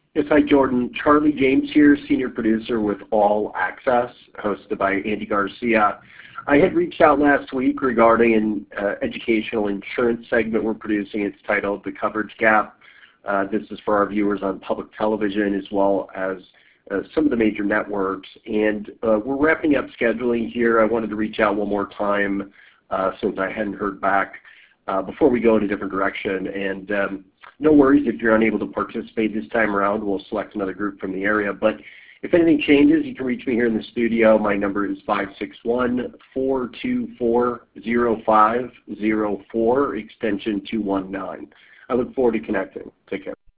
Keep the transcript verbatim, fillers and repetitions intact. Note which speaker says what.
Speaker 1: Yes, hi Jordan. Charlie James here, senior producer with All Access, hosted by Andy Garcia. I had reached out last week regarding an uh, educational insurance segment we're producing. It's titled The Coverage Gap. Uh, this is for our viewers on public television as well as uh, some of the major networks. And uh, we're wrapping up scheduling here. I wanted to reach out one more time uh, since I hadn't heard back uh, before we go in a different direction. And um, no worries if you're unable to participate this time around. We'll select another group from the area. But if anything changes, you can reach me here in the studio. My number is five six one, four two four, zero five zero four, extension two one nine. I look forward to connecting. Take care.